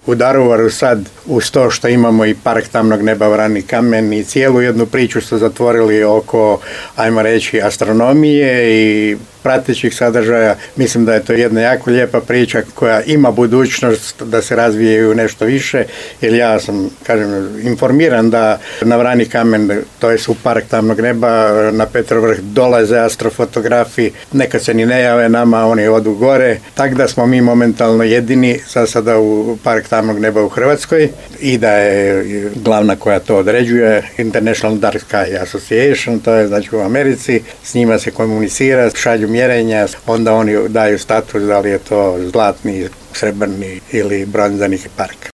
U Daruvaru sad, uz to što imamo i park tamnog neba Vrani kamen i cijelu jednu priču su zatvorili oko, ajmo reći, astronomije i pratećih sadržaja. Mislim da je to jedna jako lijepa priča koja ima budućnost da se razvije u nešto više, jer ja sam, informiran da na Vrani kamen, to je u park tamnog neba, na Petrovrh dolaze astrofotografi, nekad se ni ne jave nama, oni odu gore, tako da smo mi momentalno jedini za sada u park tamnog neba u Hrvatskoj i da je glavna koja to određuje International Dark Sky Association, to je znači u Americi, s njima se komunicira, šalju mjerenja, onda oni daju status da li je to zlatni, srebrni ili bronzani park.